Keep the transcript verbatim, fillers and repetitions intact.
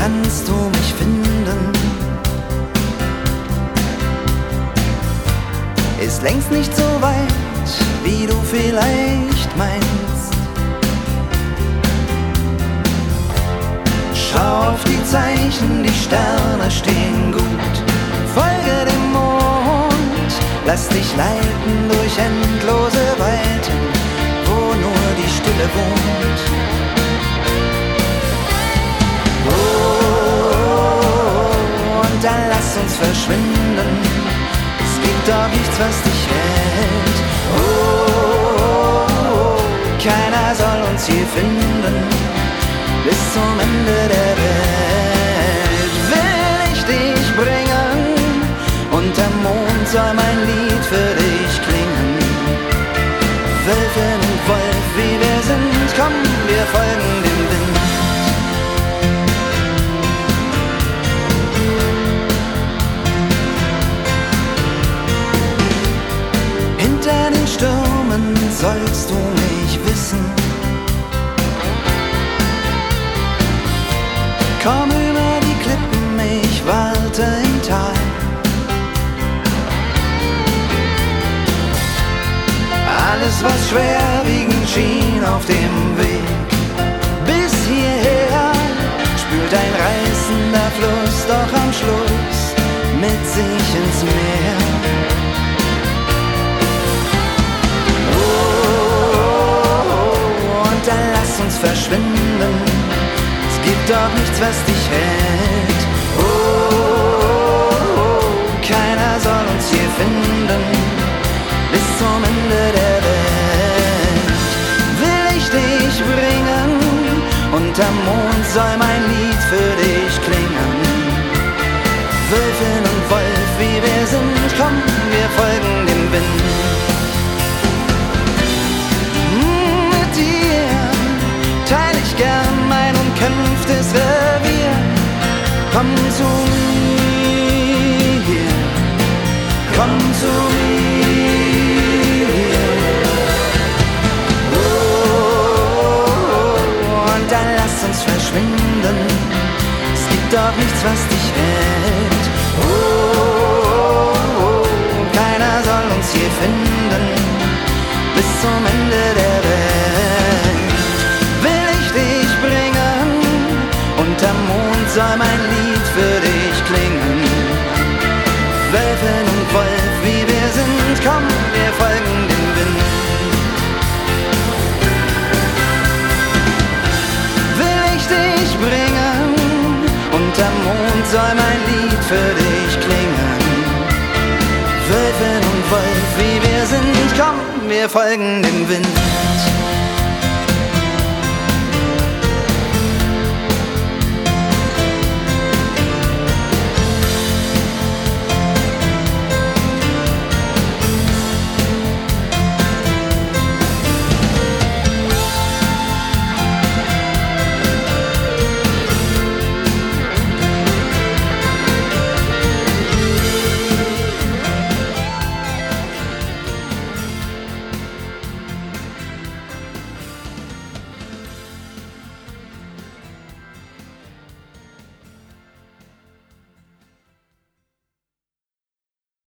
kannst du mich finden. Ist längst nicht so weit, wie du vielleicht meinst. Schau auf die Zeichen, die Sterne stehen gut. Folge dem Mond, lass dich leiten durch endlose Weiten, wo nur die Stille wohnt. Oh, und dann lass uns verschwinden. Es gibt doch nichts, was dich hält. Oh, keiner soll uns hier finden, bis zum Ende der Welt. Will ich dich bringen, unterm Mond soll mein Lied für dich klingen. Wölfin und Wolf, wie wir sind, komm, wir folgen dem Wind. Hinter den Stürmen sollst du mich wissen. Komm über die Klippen, ich warte im Tal. Alles, was schwerwiegend schien auf dem Weg bis hierher, spült ein reißender Fluss doch am Schluss mit sich ins Meer. Oh, und dann lass uns verschwinden. Es gibt doch nichts, was dich hält. Oh, keiner soll uns hier finden, bis zum Ende der Welt. Will ich dich bringen, unterm Mond soll mein Lied für dich klingen. Wölfin und Wolf, wie wir sind, komm, wir folgen dem Wind. Mit dir teil ich gern mein umkämpftes Revier. Komm zu mir, komm zu mir. Oh, und dann lass uns verschwinden. Es gibt doch nichts, was dich hält. Oh, keiner soll uns hier finden, bis zum Ende der Welt. Will ich dich bringen, unterm Mond soll mein Lied für dich klingen. Wölfin und Wolf, wie wir sind, komm, wir folgen dem Wind. Will ich dich bringen, unterm Mond soll mein Lied für dich klingen. Wölfin und Wolf, wie wir sind, komm, wir folgen dem Wind.